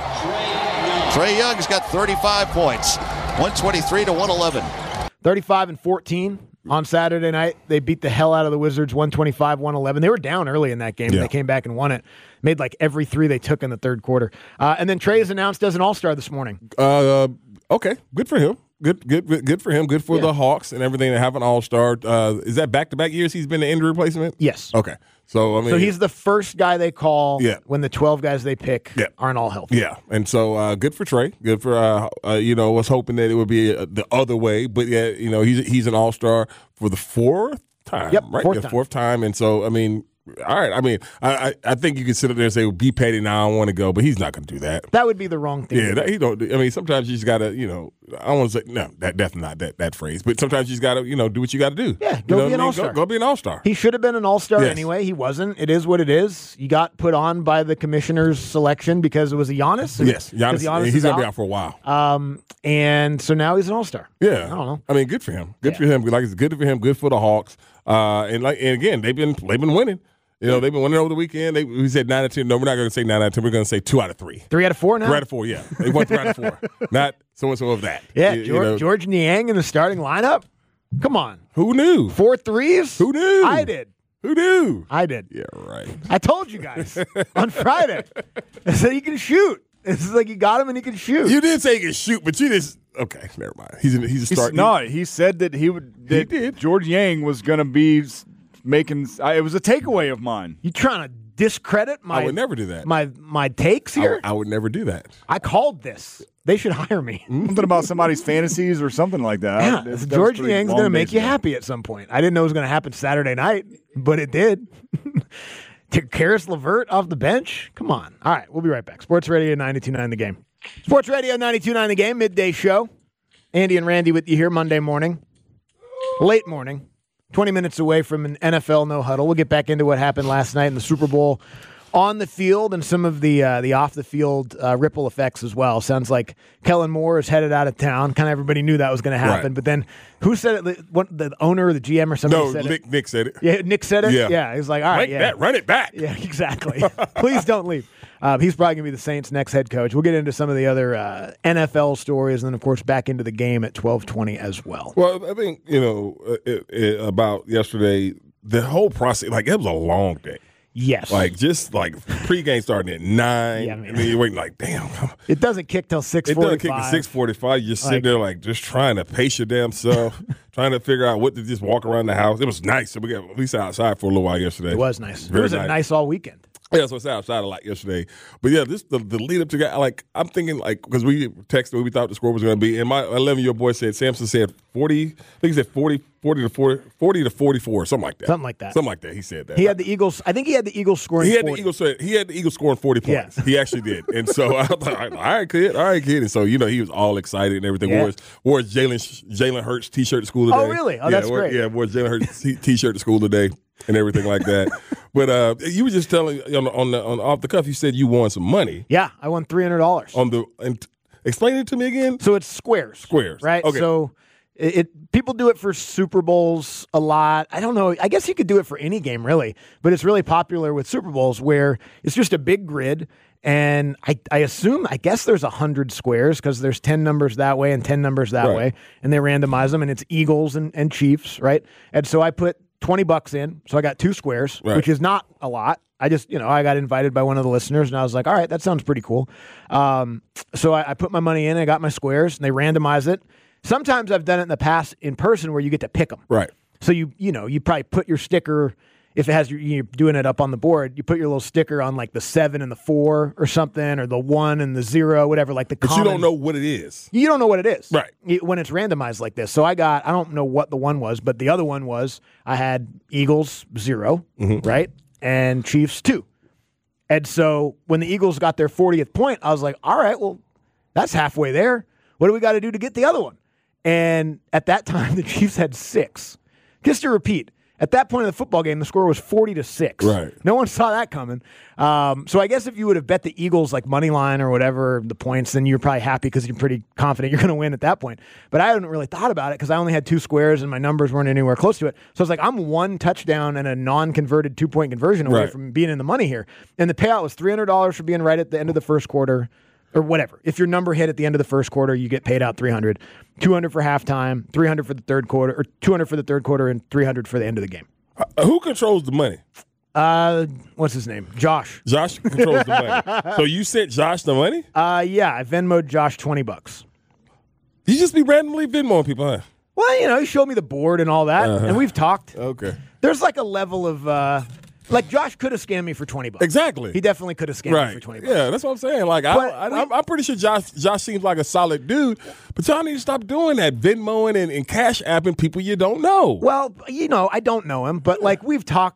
Trey Young's got thirty-five points. one twenty-three to one eleven. thirty-five and fourteen on Saturday night. They beat the hell out of the Wizards, one twenty-five one eleven. They were down early in that game. Yeah. And they came back and won it. Made like every three they took in the third quarter. Uh, and then Trey is announced as an All-Star this morning. Uh, okay, good for him. Good, good, good good for him. Good for Yeah. the Hawks and everything to have an All Star. Uh, is that back to back years he's been the injury replacement? Yes. Okay, so I mean, So he's the first guy they call Yeah. when the twelve guys they pick Yeah. aren't all healthy. yeah, and so uh, good for Trey. Good for uh, uh, you know, was hoping that it would be uh, the other way, but yeah, you know, he's he's an All Star for the fourth time, Yep, right? fourth Yeah, time. fourth time, and so I mean, all right. I mean, I I, I think you can sit up there and say, well, be petty now, I don't want to go, but he's not going to do that. That would be the wrong thing. Yeah, that, he don't. I mean, sometimes you just got to, you know, I don't want to say, no, that definitely not that, that phrase, but sometimes you just got to, you know, do what you got to do. Yeah, go you know be an I mean? all-star. Go, go be an all-star. He should have been an all-star Yes. anyway. He wasn't. It is what it is. You got put on by the commissioner's selection because it was a Giannis. Yes, 'Cause Giannis, Giannis he's is going to be out. out for a while. Um, and so now he's an all-star. Yeah, I don't know. I mean, good for him. Good Yeah. for him. Like it's good for him. Good for the Hawks. Uh, and like, and again, they've been they've been winning. You know, they've been winning over the weekend. They, we said nine out of ten. No, we're not going to say nine out of ten. We're going to say two out of three. Three out of four now? Three out of four, yeah. They won three out of four. Not so-and-so of that. Yeah, You- you George, know. George Niang in the starting lineup? Come on. Who knew? Four threes? Who knew? I did. Who knew? I did. Yeah, right. I told you guys on Friday. I said he can shoot. It's like you got him and he can shoot. You did say he could shoot, but you just okay. Never mind. He's a, he's a He's, start. no, he said that he would. That He did. George Yang was going to be s- making. I, it was a takeaway of mine. You trying to discredit my I would never do that. my my takes I, here? would- I would never do that. I called this. They should hire me. Something about somebody's fantasies or something like that. Yeah, That- that was George pretty Niang's long going to make days you ago. happy at some point. I didn't know it was going to happen Saturday night, but it did. Took Karis LeVert off the bench. Come on. All right, we'll be right back. Sports Radio ninety-two point nine The Game. Sports Radio ninety-two point nine The Game, midday show. Andy and Randy with you here Monday morning. Late morning. twenty minutes away from an N F L no-huddle. We'll get back into what happened last night in the Super Bowl on the field and some of the uh, the off-the-field uh, ripple effects as well. Sounds like Kellen Moore is headed out of town. Kind of everybody knew that was going to happen. Right. But then who said it? What, the owner or the G M or somebody No, said Nick, it? Nick said it. Yeah, Nick said it? Yeah. Yeah, he was like, all right, Make yeah. that, run it back. Yeah, exactly. Please don't leave. Uh, he's probably going to be the Saints' next head coach. We'll get into some of the other uh, N F L stories and then, of course, back into the game at twelve twenty as well. Well, I think, you know, uh, it, it, about yesterday, the whole process, like, it was a long day. Yes. Like, just like pregame starting at nine. Yeah, I man. mean, you're waiting like, damn. It doesn't kick till six It forty-five. doesn't kick to six forty-five. You just sit Like- there, like, just trying to pace your damn self, trying to figure out what to just walk around the house. It was nice. So we got at least outside for a little while yesterday. It was nice. Very it was a nice all weekend. Yeah, so I sat outside a lot yesterday. But yeah, this the, the lead up to that, like, I'm thinking, like, because we texted what we thought the score was going to be. And my eleven-year-old boy said, Samson said forty, I think he said forty, forty to forty, forty to forty-four, something like that. Something like that. Something like that. He said that. He had the Eagles. I think he had the Eagles scoring He had forty. the Eagles. He had the Eagles scoring forty Yeah. points. He actually did, and so I was like, "All right, kid, all right, kid." And so you know, he was all excited and everything. Yeah. Wore his, wore his Jalen Jalen Hurts T-shirt to school today. Oh, really? Oh, yeah, that's wore, great. Yeah, wore his Jalen Hurts t- T-shirt to school today and everything like that. But uh, you were just telling on the, on the on off the cuff. You said you won some money Yeah, I won three hundred dollars. on the. And explain it to me again. So it's squares. Squares, Right? Okay. So it, it people do it for Super Bowls a lot. I don't know. I guess you could do it for any game, really. But it's really popular with Super Bowls where it's just a big grid. And I, I assume, I guess there's one hundred squares because there's ten numbers that way and ten numbers that Right. way. And they randomize them, and it's Eagles and, and Chiefs, right? And so I put twenty bucks in. So I got two squares, Right. which is not a lot. I just, you know, I got invited by one of the listeners, and I was like, all right, that sounds pretty cool. Um, so I, I put my money in, I got my squares, and they randomize it. Sometimes I've done it in the past in person where you get to pick them. Right. So you, you know, you probably put your sticker, if it has your, you're doing it up on the board, you put your little sticker on like the seven and the four or something, or the one and the zero, whatever, like the But common. you don't know what it is. You don't know what it is. Right. You- When it's randomized like this. So I got, I don't know what the one was, but the other one was I had Eagles zero, Mm-hmm. right? And Chiefs two. And so when the Eagles got their fortieth point, I was like, all right, well, that's halfway there. What do we got to do to get the other one? And at that time, the Chiefs had six. Just to repeat, at that point in the football game, the score was forty to six. Right. No one saw that coming. Um, so I guess if you would have bet the Eagles like money line or whatever the points, then you're probably happy because you're pretty confident you're going to win at that point. But I hadn't really thought about it because I only had two squares and my numbers weren't anywhere close to it. So I was like, I'm one touchdown and a non-converted two-point conversion away Right. from being in the money here. And the payout was three hundred dollars for being right at the end of the first quarter. Or whatever. If your number hit at the end of the first quarter, you get paid out three hundred dollars. two hundred dollars for halftime, three hundred dollars for the third quarter, or two hundred dollars for the third quarter, and three hundred dollars for the end of the game. Uh, who controls the money? Uh, what's his name? Josh. Josh controls the money. So you sent Josh the money? Uh, yeah, I Venmoed Josh twenty bucks. You just be randomly Venmoing people, huh? Well, you know, he showed me the board and all that, Uh-huh. and we've talked. Okay. There's like a level of, uh, like Josh could have scammed me for twenty bucks. Exactly. He definitely could have scammed Right. me for twenty bucks. Yeah, that's what I'm saying. Like, I, But I, we- I'm, I'm pretty sure Josh Josh seems like a solid dude, but y'all need to stop doing that, Venmoing and, and cash apping people you don't know. Well, you know, I don't know him, but like we've talked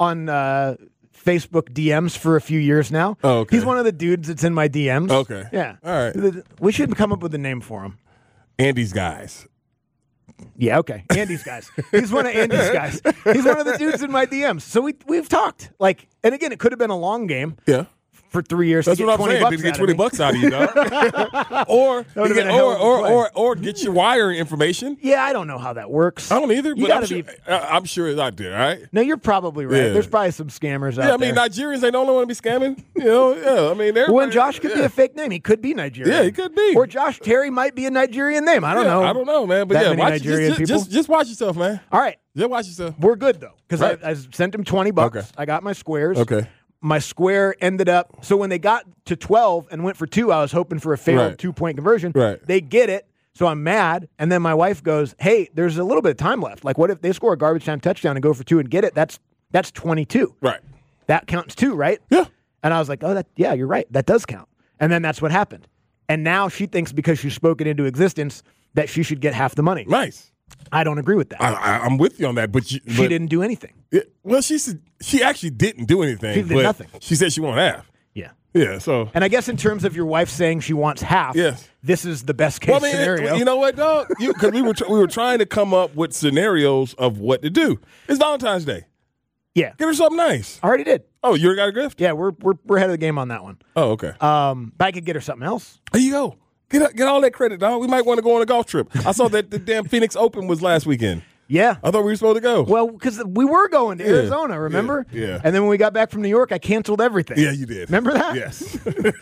on uh, Facebook D Ms for a few years now. Oh, okay. He's one of the dudes that's in my D Ms. Okay. Yeah. All right. We should come up with a name for him. Andy's guys. Yeah, okay. Andy's guys. He's one of Andy's guys. He's one of the dudes in my D Ms. So we we've talked. Like, and again, it could have been a long game. Yeah. For three years, That's to what get I'm twenty saying. bucks Did he get out twenty of me. bucks out of you, dog? or, That would've get, been a hell or, of a or, play. or, or get your wiring information. Yeah, I don't know how that works. I don't either, You but I'm gotta sure, be. I'm sure it's out there, all right? No, you're probably right. Yeah. There's probably some scammers out Yeah, I mean, there. Nigerians ain't the only one to be scamming. You know, yeah, I mean, Well, and Josh could be yeah. a fake name. He could be Nigerian. Yeah, he could be. Or Josh Terry might be a Nigerian name. I don't Yeah, know. I don't know, man. But that yeah, many watch, Nigerian just, just, people. just, just watch yourself, man. All right. Just watch yourself. We're good, though, because Right. I, I sent him twenty bucks. Okay. I got my squares. Okay. My square ended up, so when they got to twelve and went for two, I was hoping for a failed Right. two-point conversion. Right. They get it, so I'm mad. And then my wife goes, hey, there's a little bit of time left. Like, what if they score a garbage time touchdown and go for two and get it? That's that's twenty-two. Right. That counts too, right? Yeah. And I was like, oh, that yeah, you're right. That does count. And then that's what happened. And now she thinks because she spoke it into existence that she should get half the money. Nice. I don't agree with that. I, I, I'm with you on that, but you, she but, didn't do anything. Yeah, well, she said she actually didn't do anything. She did but nothing. She said she won't have. Yeah. Yeah. So. And I guess in terms of your wife saying she wants half, Yes. this is the best case Well, I mean, scenario. you know what, dog? Because we were tr- we were trying to come up with scenarios of what to do. It's Valentine's Day. Yeah. Get her something nice. I already did. Oh, you already got a gift? Yeah, we're we're we're ahead of the game on that one. Oh, okay. Um, but I could get her something else. There you go. Get get all that credit, dog. We might want to go on a golf trip. I saw that the damn Phoenix Open was last weekend. Yeah. I thought we were supposed to go. Well, because we were going to Yeah. Arizona, remember? Yeah, yeah. And then when we got back from New York, I canceled everything. Yeah, you did. Remember that? Yes.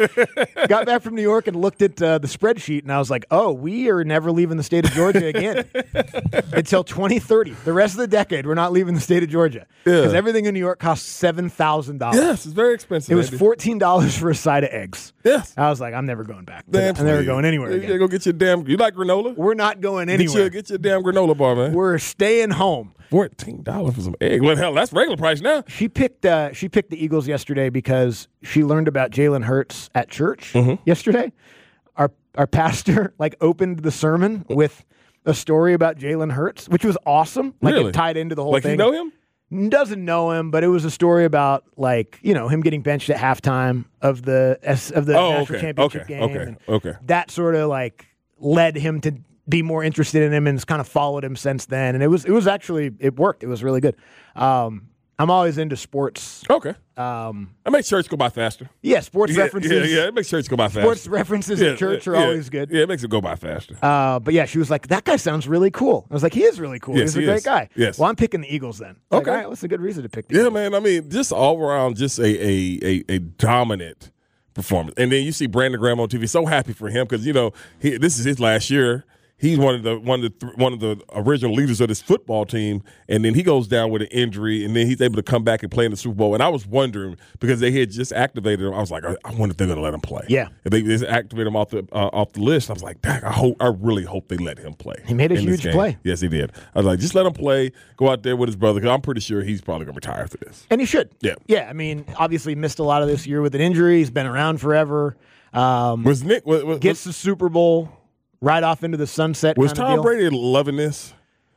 Got back from New York and looked at uh, the spreadsheet, and I was like, oh, we are never leaving the state of Georgia again until twenty thirty. The rest of the decade, we're not leaving the state of Georgia. Because Yeah. everything in New York costs seven thousand dollars. Yes, it's very expensive. It was Andy. fourteen dollars for a side of eggs. Yes. I was like, I'm never going back. Damn, I'm never please. going anywhere You again. gotta go get your damn. You like granola? We're not going Get anywhere. your, get your damn granola bar, man. We're staying home. Fourteen dollars for some egg. Well, hell, that's regular price now. She picked uh, she picked the Eagles yesterday because she learned about Jalen Hurts at church Mm-hmm. yesterday. Our our pastor like opened the sermon with a story about Jalen Hurts, which was awesome. Like Really? it tied into the whole Like thing. you know him? Doesn't know him, but it was a story about like you know him getting benched at halftime of the S, of the Oh, national okay, championship okay, game. okay, and okay. That sort of like led him to be more interested in him and has kind of followed him since then. And it was it was actually it worked. It was really good. Um, I'm always into sports. Okay. Um, That makes church go by faster. yeah, sports Yeah, references. Yeah, yeah, it makes church go by faster. Sports references Yeah, at church are yeah, always good. Yeah, it makes it go by faster. Uh, but yeah, she was like, "That guy sounds really cool." I was like, "He is really cool. Yes, He's a he great is. guy." Yes. Well, I'm picking the Eagles then. Like, Okay. all right, what's a good reason to pick the Yeah, Eagles? man. I mean, just all around, just a a a, a dominant performance. And then you see Brandon Graham on T V. So happy for him because you know he, this is his last year. He's one of the one of the th- one of the original leaders of this football team, and then he goes down with an injury, and then he's able to come back and play in the Super Bowl. And I was wondering because they had just activated him. I was like, I, I wonder if they're going to let him play. Yeah. if they just activated him off the uh, off the list. I was like, Dang, I hope I really hope they let him play. He made a in this huge game. play. Yes, he did. I was like, just let him play. Go out there with his brother because I'm pretty sure he's probably going to retire after this. And he should. Yeah. Yeah. I mean, obviously missed a lot of this year with an injury. He's been around forever. Um, Was Nick was, was, gets the Super Bowl right off into the sunset. was kind of Tom deal. Brady loving this?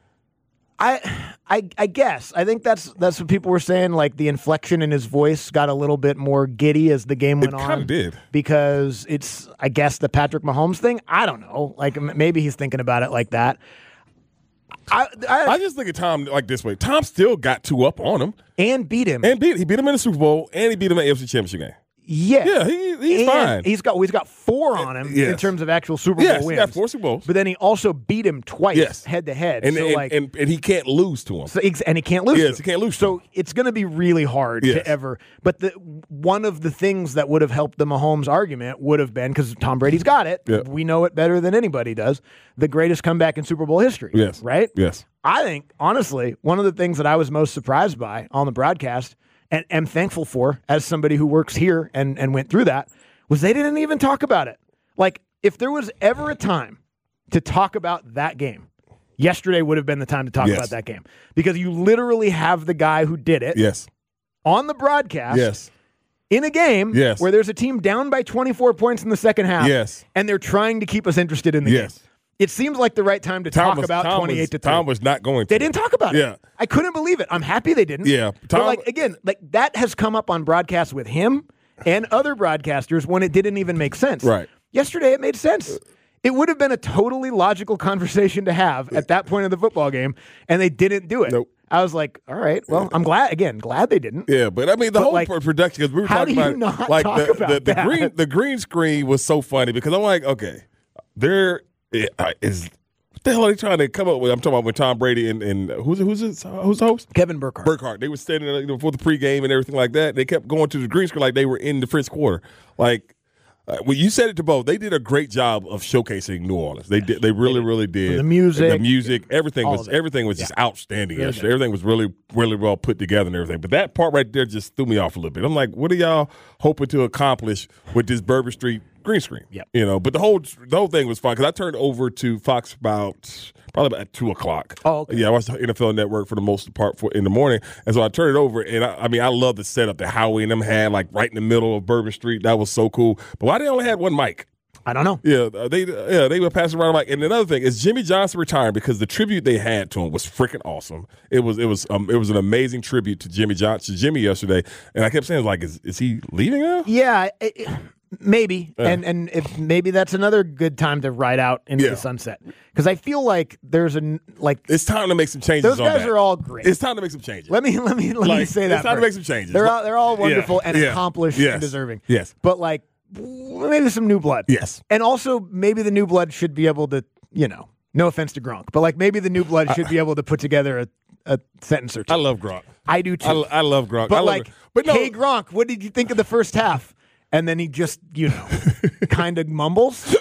I, I, I guess I think that's that's what people were saying. Like the inflection in his voice got a little bit more giddy as the game went It on. kind of did. Because it's, I guess, the Patrick Mahomes thing. I don't know. Like m- maybe he's thinking about it like that. I, I, I just look at Tom like this way. Tom still got two up on him and beat him. and beat he beat him in the Super Bowl and he beat him in the A F C Championship game. Yeah, Yeah, he, he's And fine. He's got well, he's got four on him Yes. in terms of actual Super Yes, Bowl he wins. got four Super Bowls. But then he also beat him twice, Yes. head to head. And, So and, like, and, and he can't lose to him. so ex- and he can't lose. Yes, to he can't lose to So it's going to be really hard Yes. to ever. But the one of the things that would have helped the Mahomes argument would have been because Tom Brady's got it. Yep. We know it better than anybody does. The greatest comeback in Super Bowl history. Yes. Right. Yes. I think honestly, one of the things that I was most surprised by on the broadcast and am thankful for as somebody who works here and and went through that was they didn't even talk about it. Like if there was ever a time to talk about that game, yesterday would have been the time to talk Yes. about that game because you literally have the guy who did it Yes. on the broadcast Yes. in a game Yes. where there's a team down by twenty-four points in the second half Yes. and they're trying to keep us interested in the Yes. game. It seems like the right time to Tom talk was, about Tom twenty-eight was, to three. Tom was not going to. They didn't talk about it. Yeah. I couldn't believe it. I'm happy they didn't. Yeah. But Tom, like again, like that has come up on broadcasts with him and other broadcasters when it didn't even make sense. Right. Yesterday it made sense. It would have been a totally logical conversation to have at that point of the football game, and they didn't do it. Nope. I was like, all right, well, I'm glad, again, glad they didn't. Yeah, but I mean, the But, whole like, production, because we were how talking do you about not like talk the, about the, the that? green the green screen was so funny because I'm like, okay, there is what the hell are they trying to come up with? I'm talking about with Tom Brady and, and who's who's his, who's the host? Kevin Burkhardt. Burkhardt. They were standing there, you know, before the pregame and everything like that. They kept going to the green screen like they were in the first quarter. Like, uh, well, you said it to both. They did a great job of showcasing New Orleans. They did. They really, really did. The music, the music, everything all was of it. everything was Yeah. just outstanding. Really yesterday. good. Everything was really, really well put together and everything. But that part right there just threw me off a little bit. I'm like, what are y'all hoping to accomplish with this Bourbon Street green screen? Yep. You know, but the whole the whole thing was fun because I turned over to Fox about probably about two o'clock. Oh, okay. Yeah, I watched the N F L Network for the most part for in the morning, and so I turned it over, and I, I mean, I love the setup that Howie and them had, like right in the middle of Bourbon Street. That was so cool. But why they only had one mic? I don't know. Yeah, they yeah they were passing around the mic. And another thing is Jimmy Johnson retiring because the tribute they had to him was freaking awesome. It was it was um it was an amazing tribute to Jimmy Johnson, Jimmy yesterday, and I kept saying like, is is he leaving now? Yeah, it, it- maybe, Yeah. and and if maybe that's another good time to ride out into Yeah. the sunset because I feel like there's a like It's time to make some changes. those on guys that. are all great. It's time to make some changes. Let me let me let me Like, say that. it's time to first. make some changes. They're all they're all Yeah. wonderful and Yeah. accomplished Yes. and deserving. Yes. But like maybe some new blood. Yes. And also maybe the new blood should be able to, you know, no offense to Gronk, but like maybe the new blood should be able to put together a, a sentence or two. I love Gronk. I do too. I, I love Gronk. I But love like, it. But no, hey Gronk, what did you think of the first half? And then he just, you know, kind of mumbles.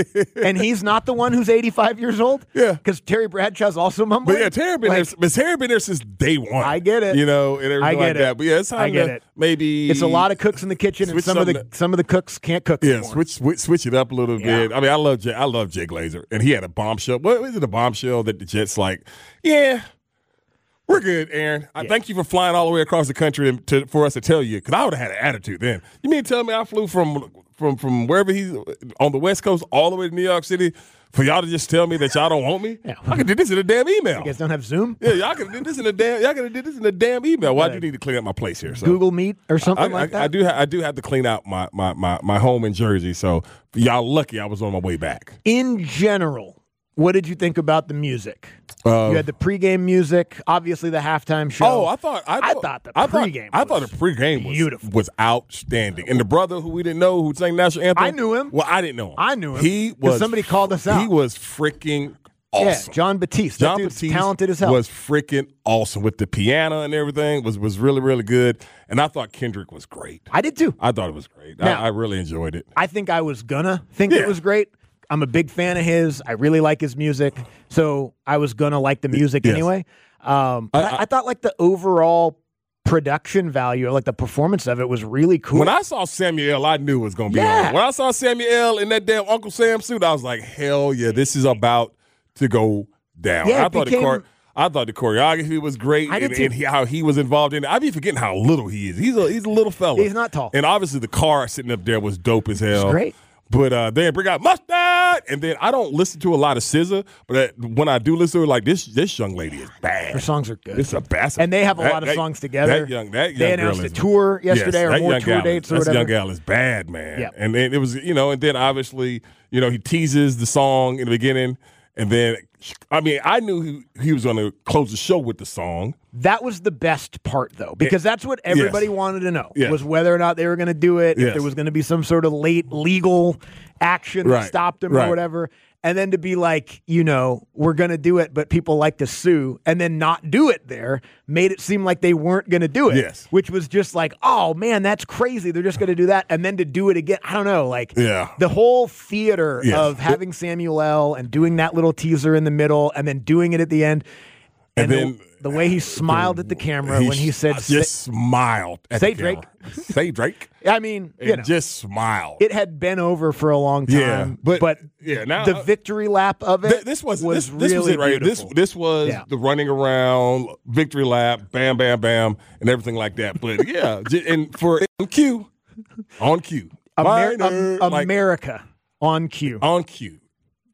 And he's not the one who's eighty-five years old. Yeah. Because Terry Bradshaw's also mumbling. But yeah, Terry been Like, there. But Terry been there since day one. I get it. You know, and everything I get like it. that. But yeah, it's time I get to it. maybe It's a lot of cooks in the kitchen, and switch some of the something- some of the cooks can't cook Yeah, anymore. switch, switch switch it up a little Yeah. bit. I mean, I love Jay, I love Jay Glazer, and he had a bombshell. What was it? A bombshell that the Jets like? Yeah, we're good, Aaron. I thank you for flying all the way across the country to, to, for us to tell you, because I would have had an attitude then. You mean to tell me I flew from from from wherever he's on the West Coast all the way to New York City for y'all to just tell me that y'all don't want me? Yeah. I could do this in a damn email. You guys don't have Zoom? Yeah, y'all could have did this in a damn. Y'all could have did this in a damn email. Why do you need to clean up my place here? So. Google Meet or something I, like I, that? I do. Ha- I do have to clean out my, my my my home in Jersey. So y'all lucky I was on my way back. In general, what did you think about the music? Uh, you had the pregame music, obviously the halftime show. Oh, I thought I, I thought, thought the I thought, pregame I thought was the pregame was beautiful. was outstanding. And the brother who we didn't know who sang national anthem, I knew him. Well, I didn't know him. I knew him. He 'Cause was. somebody called us out. He was freaking awesome. Yeah, John Batiste. John that dude's Batiste talented as hell. was freaking awesome with the piano and everything. Was was really really good. And I thought Kendrick was great. I did too. I thought it was great. Now- I, I really enjoyed it. I think I was gonna think Yeah. it was great. I'm a big fan of his. I really like his music, so I was gonna like the music Yes. anyway. Um, but I- I, I thought like the overall production value, or like the performance of it, was really cool. When I saw Samuel, I knew it was going to be Yeah. on. When I saw Samuel in that damn Uncle Sam suit, I was like, hell yeah, this is about to go down. Yeah, I it thought became- the chore- I thought the choreography was great, I did and, too. and he, how he was involved in it. I be forgetting how little he is. He's a he's a little fella. He's not tall. And obviously the car sitting up there was dope as hell. great. But uh, then bring out Mustard, and then I don't listen to a lot of S Z A, but uh, when I do listen to her, like this, this young lady is bad. Her songs are good. It's a bastard. And they have a That- lot of that- songs together. That young, that young They girl announced a is- tour yesterday, yes, or that more young tour gal dates is, or that whatever. young gal is bad, man. Yeah. And then it was, you know, and then obviously, you know, he teases the song in the beginning, and then, I mean, I knew he, he was going to close the show with the song. That was the best part, though, because that's what everybody Yes. wanted to know, Yes. was whether or not they were going to do it, if Yes. there was going to be some sort of late legal action that Right. stopped him Right. or whatever. And then to be like, you know, we're going to do it, but people like to sue, and then not do it there made it seem like they weren't going to do it. Yes. Which was just like, oh, man, that's crazy. They're just going to do that. And then to do it again, I don't know, like Yeah. the whole theater Yes. of having Samuel L. and doing that little teaser in the middle and then doing it at the end. And, And the, then- the way he smiled at the camera when he said, just smiled at say the Drake. camera. Say Drake. I mean, you And know, just smiled. it had been over for a long time. Yeah, but- yeah, now- the victory lap of it Th- this was, was this, this really was it right here. This beautiful. this was Yeah. the running around, victory lap, bam, bam, bam, and everything like that. But yeah, j- and for on cue, on cue, Amer- Minor, Am- like, America on cue. on cue.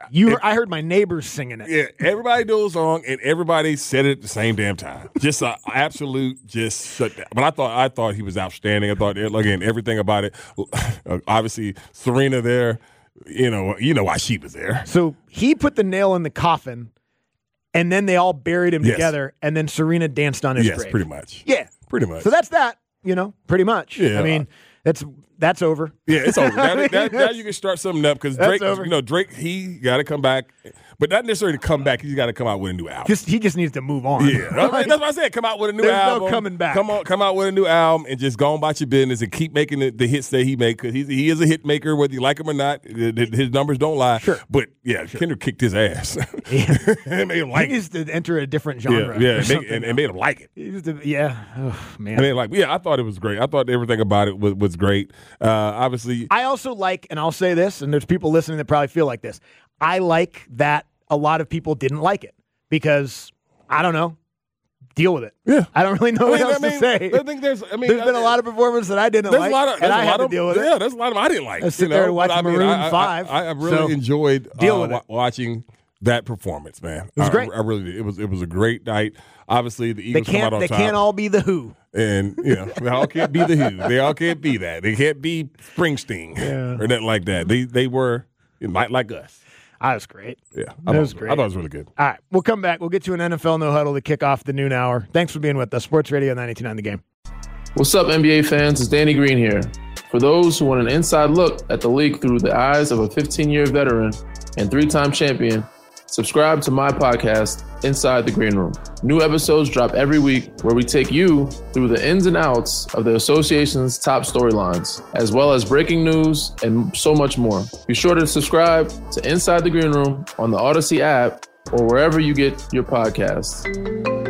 You, I heard my neighbors singing it. Yeah, everybody knew the song, and everybody said it at the same damn time. Just an absolute, just shut down. But I thought, I thought he was outstanding. I thought, again, everything about it. Obviously, Serena there. You know, you know why she was there. So he put the nail in the coffin, and then they all buried him yes. together, and then Serena danced on his yes, grave. Yes, pretty much. Yeah, pretty much. So that's that. You know, pretty much. Yeah, I mean, that's that's over. Yeah, it's over. Now, now, now you can start something up because Drake, over. you know, Drake, he got to come back, but not necessarily to come back. He's got to come out with a new album. Just he just needs to move on. Yeah, I mean, that's what I said. Come out with a new There's album. no coming back. Come on, come out with a new album and just go on about your business and keep making the, the hits that he make because he he is a hit maker whether you like him or not. His numbers don't lie. Sure, but yeah, sure. Kendrick kicked his ass. Yeah. It made him like he needs to enter a different genre. Yeah, yeah, it made, and, and made him like it. He used to, yeah, oh, man. I mean, like, yeah, I thought it was great. I thought everything about it was, was great. Uh, obviously, I also like, and I'll say this, and there's people listening that probably feel like this. I like that a lot of people didn't like it because I don't know. Deal with it. Yeah, I don't really know I what mean, else I mean, to say. I think there's. I mean, there's been a lot of performances that I didn't there's like, a lot of, and I a had lot to of, deal with it. Yeah, there's a lot of them I didn't like. I sit you know, there and watch I mean, Maroon I, Five. I, I, I really so enjoyed deal uh, with it. watching that performance, man. It was I, great. I really did. It was it was a great night. Obviously, the Eagles they can't, come out on they top. They can't all be the Who. And, you know, they all can't be the Who. They all can't be that. They can't be Springsteen yeah. or nothing like that. They they were like, like us. That was great. Yeah. That was great. I thought it was really good. All right. We'll come back. We'll get to an N F L No Huddle to kick off the noon hour. Thanks for being with us. Sports Radio ninety-two point nine The Game. What's up, N B A fans? It's Danny Green here. For those who want an inside look at the league through the eyes of a fifteen-year veteran and three-time champion, subscribe to my podcast, Inside the Green Room. New episodes drop every week where we take you through the ins and outs of the association's top storylines, as well as breaking news and so much more. Be sure to subscribe to Inside the Green Room on the Odyssey app or wherever you get your podcasts.